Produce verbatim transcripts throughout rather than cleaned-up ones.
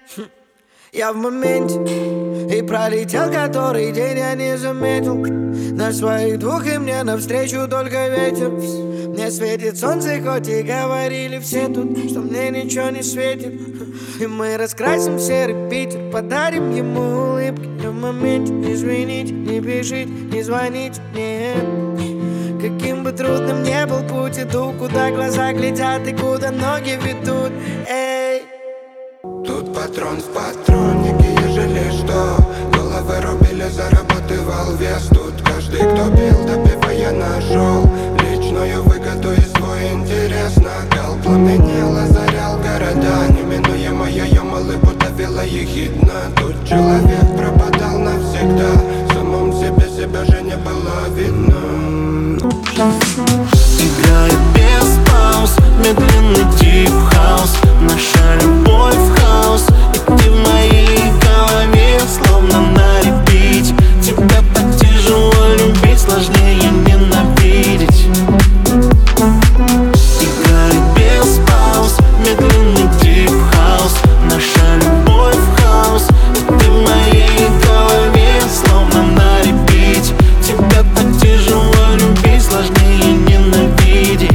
Я в моменте, и пролетел который день, я не заметил. На своих двух и мне навстречу только ветер. Мне светит солнце, хоть и говорили все тут, что мне ничего не светит. И мы раскрасим серый Питер, подарим ему улыбки. Я в моменте, извините, не пишите, не звоните мне. Каким бы трудным ни был путь, иду, куда глаза глядят и куда ноги ведут. Эй. Тут патрон в патроннике, ежели что. Головы рубили, зарабатывал вес. Тут каждый, кто пил, до пива я нашел личную выгоду и свой интерес. Накал пламенел, озарял города. Неминуемое ямалы, будто вела ехидна. Тут человек пропадал навсегда. В самом себе себя же не было видно. Играет без пауз, медленный дип-хаус. Наша любовь в хаос, и ты в моей голове, словно на репите. Тебя так тяжело любить, сложнее ненавидеть. Играет без пауз, медленный дип-хаус. Наша любовь в хаос, и ты в моей голове, словно на репите. Тебя так тяжело любить, сложнее ненавидеть.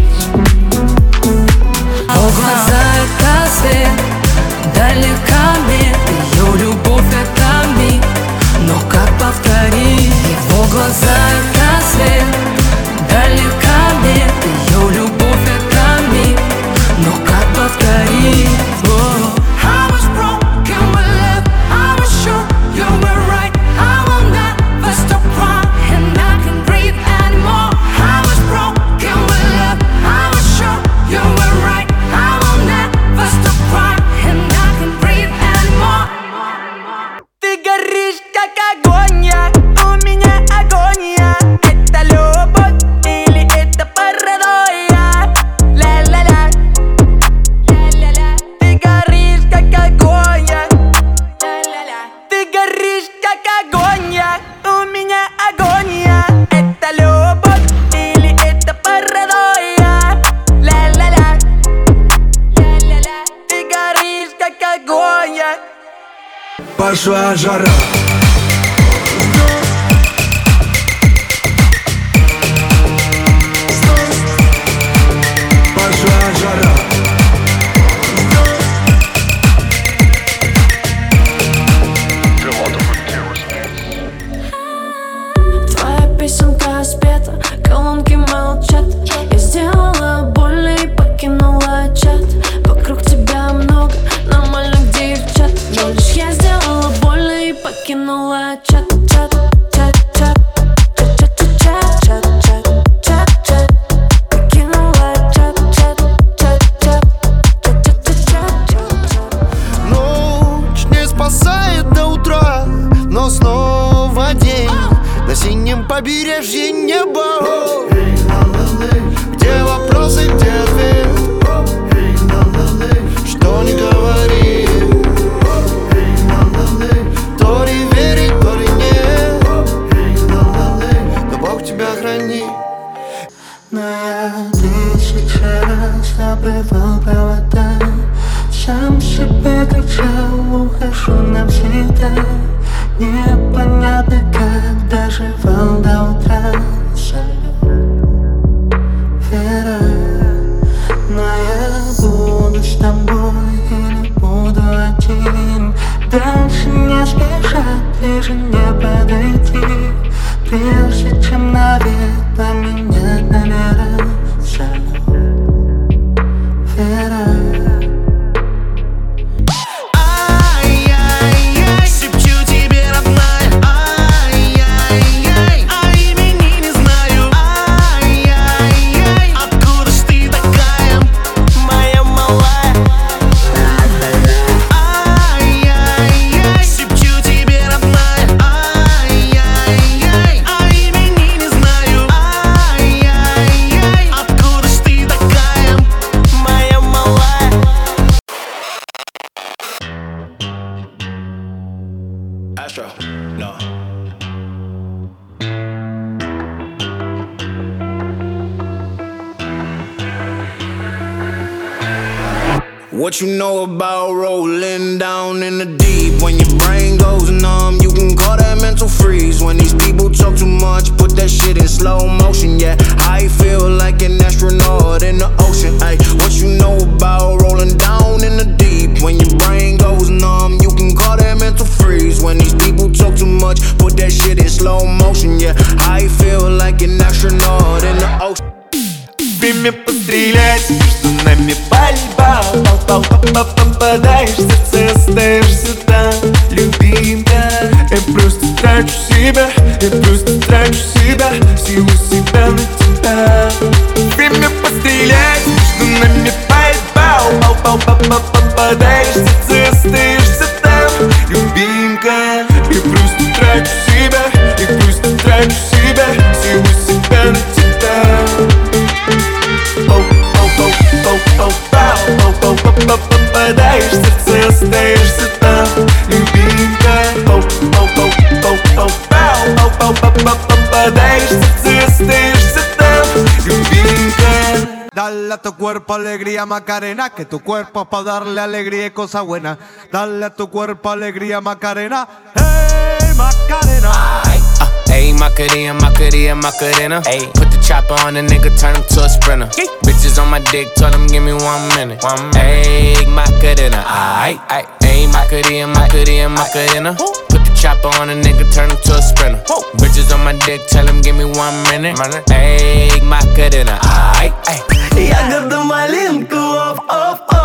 О, глаза — это свет, далека мир. Ее любовь — это миг, но как повторить? Его глаза — это свет, далека мир. Ее любовь — это миг, но как повторить? О. I was broken with love, I was sure you were right. I will never stop crying, I can't breathe anymore. I was broken with love, I was sure you were right. I will never stop crying, I can't breathe anymore. Ты горишь как огонь, я, у меня агония. Это любовь или это паранойя? Ля-ля-ля, ля-ля-ля. Ты горишь как огонь, я, ля-ля-ля. Ты горишь как огонь, я, у меня агония. Это любовь или это паранойя? Ля-ля-ля, ля-ля-ля. Ты горишь как огонь, я. Пошла жара. Пошла жара. Твоя песенка спета, колонки молчат. Я сделала больно и покинула чат. Вокруг тебя много нормальных девчат, но лишь я сделала больно и покинула чат. Чат, чат, чат, чат, чат, чат, чат, чат, чат. Покинула чат, чат, чат, чат, чат, чат, чат, чат. Ночь не спасает до утра, но снова день на синем побережье неба, где вопросы, где ответ. Что не говори, то ли верить, то ли нет, но Бог тебя хранит. Но я тысячу раз обрывал провода, сам себе кричал, ухожу навсегда. Непонятно, как доживал до утра. Вера, но я буду с тобой и не буду один. Дальше не спешат, ближе не подойти, прежде чем навек поменять номера. Вера. Astro, no. what you know about rolling down in the deep? When your brain goes numb, you can call that mental freeze. When these people talk too much, put that shit in slow motion. Yeah, I feel like an astronaut in the ocean. Ay, what you know about rolling down in the deep? When your brain goes numb, you can call that mental freeze. When these people talk too much, put that shit in slow motion. Yeah, I feel like an astronaut in the ocean. Время пострелять, между нами пальба. Попадаешь в сердце, остаешься там, любимка. Я просто трачу себя, я просто трачу себя, силу себя на тебя. Время пострелять, между нами пальба. Попадаешь в сердце, остаешься там, любимка. Я просто трачу себя, я просто трачу себя, силу себя на тебя. Попадаешь в сердце, остаешься там, любимка. Попадаешь в сердце, остаешься там, любимка. Dale a tu cuerpo alegría Macarena, que tu cuerpo es pa' darle alegría y cosa buena. Dale a tu cuerpo alegría Macarena, hey Macarena. Ayy, Macarena, Macarena, Macarena. Ayy, put the chopper on the nigga, turn him to a sprinter. Bitches on my dick, told him give me one minute. Ayy, Macarena, aight, aight. Ayy, Macarena, Macarena, Macarena. Put the chopper on the nigga, turn him to a sprinter. Bitches on my dick, tell him give me one minute. Ayy, Macarena, aight, aight. Ягода малинка, оф, оф, оф.